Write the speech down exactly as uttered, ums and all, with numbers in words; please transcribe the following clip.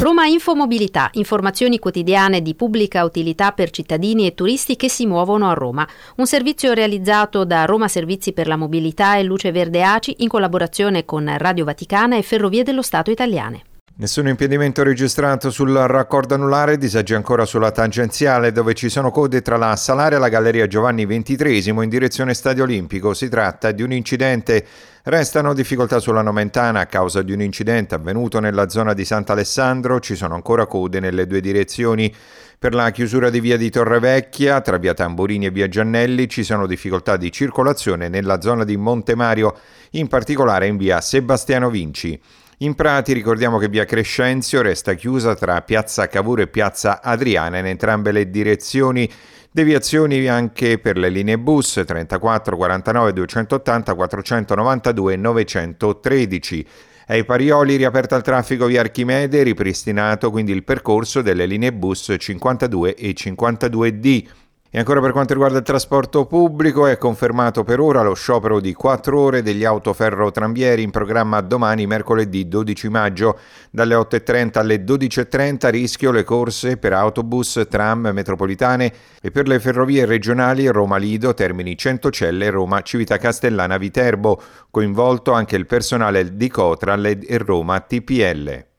Roma Infomobilità, informazioni quotidiane di pubblica utilità per cittadini e turisti che si muovono a Roma. Un servizio realizzato da Roma Servizi per la Mobilità e Luce Verde A C I in collaborazione con Radio Vaticana e Ferrovie dello Stato Italiane. Nessun impedimento registrato sul raccordo anulare, disagi ancora sulla tangenziale dove ci sono code tra la Salaria e la Galleria Giovanni ventitreesimo in direzione Stadio Olimpico. Si tratta di un incidente. Restano difficoltà sulla Nomentana a causa di un incidente avvenuto nella zona di Sant'Alessandro. Ci sono ancora code nelle due direzioni. Per la chiusura di via di Torrevecchia, tra via Tamburini e via Giannelli, ci sono difficoltà di circolazione nella zona di Montemario, in particolare in via Sebastiano Vinci. In Prati ricordiamo che via Crescenzio resta chiusa tra piazza Cavour e piazza Adriana in entrambe le direzioni. Deviazioni anche per le linee bus trentaquattro, quarantanove, duecentottanta, quattrocentonovantadue e novecentotredici. Ai Parioli riaperta il traffico via Archimede, ripristinato quindi il percorso delle linee bus cinquantadue e cinquantadue D. E ancora per quanto riguarda il trasporto pubblico, è confermato per ora lo sciopero di quattro ore degli autoferrotramvieri in programma domani, mercoledì dodici maggio, dalle otto e trenta alle dodici e trenta. Rischio le corse per autobus, tram, metropolitane e per le ferrovie regionali Roma Lido, Termini Centocelle e Roma Civitacastellana Viterbo. Coinvolto anche il personale di Cotral e Roma T P L.